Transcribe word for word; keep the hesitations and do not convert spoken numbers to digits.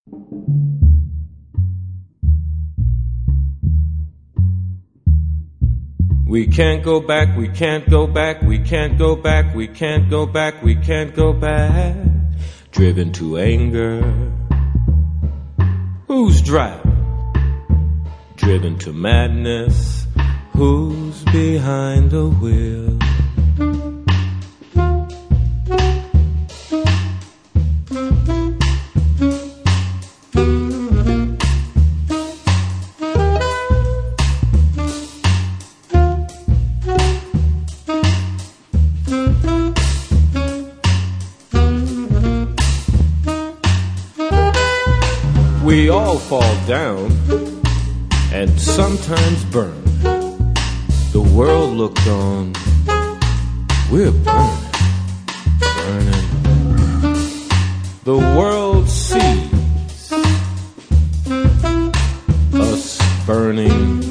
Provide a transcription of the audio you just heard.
We can't go back, we can't go back, we can't go back, we can't go back, we can't go back. Driven to anger. Who's driving? Driven to madness. Who's behind the wheel? We all fall down and sometimes burn. The world looks on, we're burning, burning. The world sees us burning.